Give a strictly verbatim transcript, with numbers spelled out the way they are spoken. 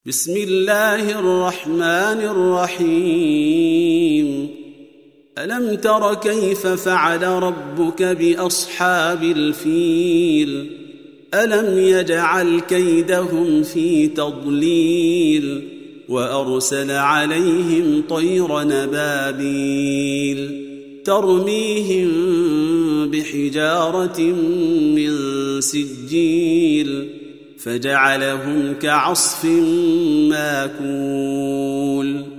بسم الله الرحمن الرحيم ألم تر كيف فعل ربك بأصحاب الفيل ألم يجعل كيدهم في تضليل وأرسل عليهم طير نبابيل ترميهم بحجارة من سجيل فجعلهم كعصف ماكول